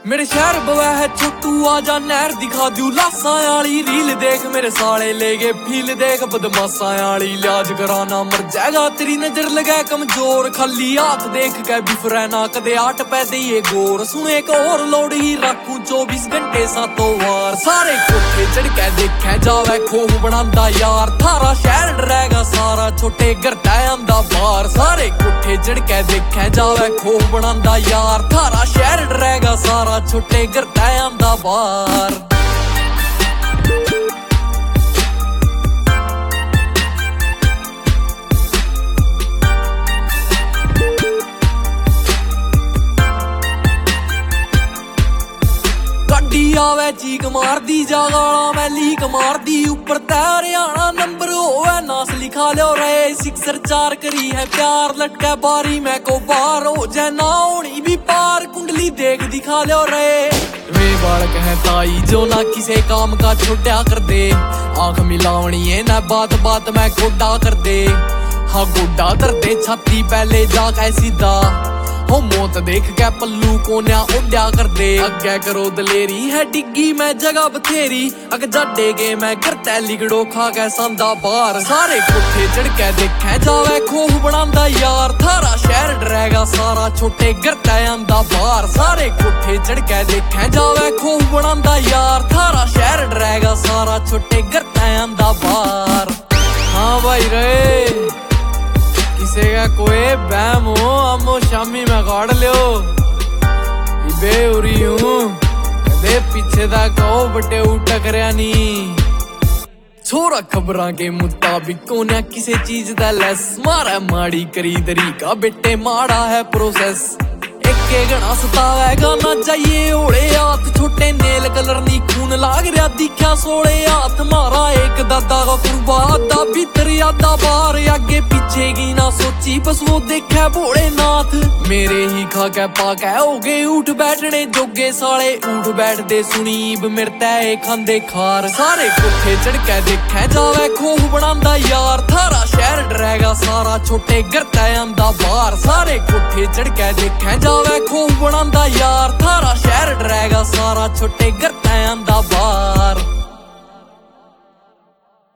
मेरे शहर बवा है छोटू आजा नहर दिखा दू लासा आली रील देख मेरे साले ले गए फील देख बदमाशा आली लिहाज कराना मर जाएगा तेरी नजर लगा कमजोर खाली हाथ देख के बिफरे ना कदे आट पै दिए गोर सुने एक और लोड ही रखू 24 घंटे सातों वार सारे कोठे चढ़ के देखे जावे खोह बनांदा यार थारा शहर डरेगा सारा छोटे घर आंदा बाहर सारे कोठे चढ़ के देखे जावे खोह बनांदा यार थारा शहर डरेगा सारा छोटे घर आंदा बाहर आवे चीक मार दी जागाला मैं लीक मार दी ऊपर हरियाणा नंबर होवे नास लिखा लो रे सिक्सर 4 करी है प्यार लटका बारी मैं को बार हो जाए ना होनी भी पार कुंडली देख दिखा लो रे वे बालक है ताई जो ना किसे काम का छोटा कर दे आंख मिलावनी है ना बात बात में गोडा कर दे हाँ गोडा कर दे छाती पहले जाके सीधा हो मौत देख के पल्लू कोन्या उड्या कर दे अगे करो दलेरी है डिग्गी मैं जगह बथेरी अग जाडे गे मैं करता लिगड़ो खा के सांदा बार सारे कोठे चढ़ के देखे जावे खोह बनांदा यार थारा शहर डरेगा सारा छोटे घर आंदा बाहर सारे कोठे चढ़ के देखे जावे खोह बनांदा यार थारा शहर डरेगा सारा छोटे घर आंदा बाहर हाँ भाई रे किसे का कोई बैम हो अमो शामी में काट लियो इबे उरी हूँ कदे पीछे दा कहो बटे टकरिया नी छोरा खबरां के मुताबिक कोन्या किसे चीज दा लेस मारा माड़ी करी तरीका बेटे माड़ा है प्रोसेस एक गणा सतावे गाना चाहिए ओड़े हाथ छोटे नेल कलर नी खून लाग रहा दिखा सोड़े हाथ मारा एक दादा का कुर्बा दा भीतर यादा बाहर आगे पीछे की ना सोची बस वो देखा भोले नाथ मेरे ही खा के पाके हो गए उठ बैठने जोगे साले उठ बैठ दे सुनीब मिरता खांदे खार सारे कोठे चढ़ के देखे जावे खोह बनांदा यार थारा शहर डरेगा सारा छोटे घर आंदा बाहर सारे कोठे चढ़ के देखे जावे खोह बनांदा यार थारा शहर डरेगा सारा छोटे घर आंदा बाहर।